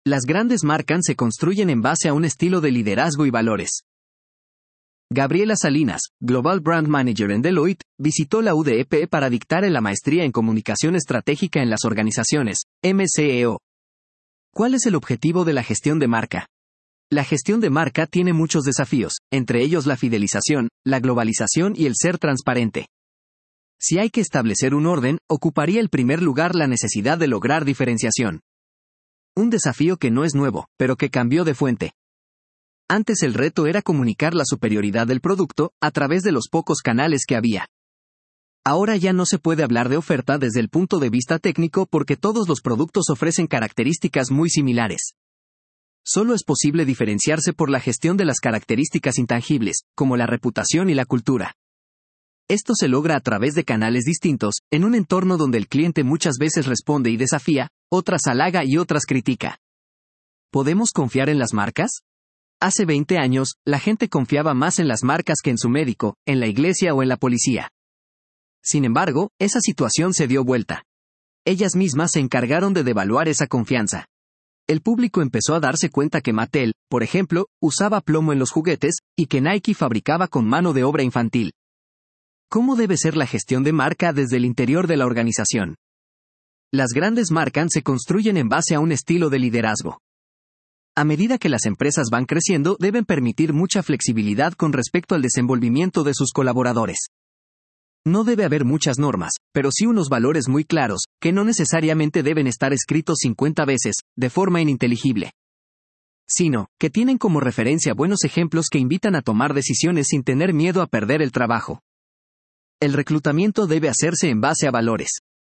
Las grandes marcas se construyen en base a un estilo de liderazgo y valores. Gabriela Salinas, Global Brand Manager en Deloitte, visitó la UDEP para dictar la maestría en Comunicación Estratégica en las Organizaciones, MCEO. ¿Cuál es el objetivo de la gestión de marca? La gestión de marca tiene muchos desafíos, entre ellos la fidelización, la globalización y el ser transparente. Si hay que establecer un orden, ocuparía el primer lugar la necesidad de lograr diferenciación. Un desafío que no es nuevo, pero que cambió de fuente. Antes el reto era comunicar la superioridad del producto, a través de los pocos canales que había. Ahora ya no se puede hablar de oferta desde el punto de vista técnico porque todos los productos ofrecen características muy similares. Solo es posible diferenciarse por la gestión de las características intangibles, como la reputación y la cultura. Esto se logra a través de canales distintos, en un entorno donde el cliente muchas veces responde y desafía, otras halaga y otras critica. ¿Podemos confiar en las marcas? Hace 20 años, la gente confiaba más en las marcas que en su médico, en la iglesia o en la policía. Sin embargo, esa situación se dio vuelta. Ellas mismas se encargaron de devaluar esa confianza. El público empezó a darse cuenta que Mattel, por ejemplo, usaba plomo en los juguetes, y que Nike fabricaba con mano de obra infantil. ¿Cómo debe ser la gestión de marca desde el interior de la organización? Las grandes marcas se construyen en base a un estilo de liderazgo. A medida que las empresas van creciendo, deben permitir mucha flexibilidad con respecto al desenvolvimiento de sus colaboradores. No debe haber muchas normas, pero sí unos valores muy claros, que no necesariamente deben estar escritos 50 veces, de forma ininteligible. Sino, que tienen como referencia buenos ejemplos que invitan a tomar decisiones sin tener miedo a perder el trabajo. El reclutamiento debe hacerse en base a valores.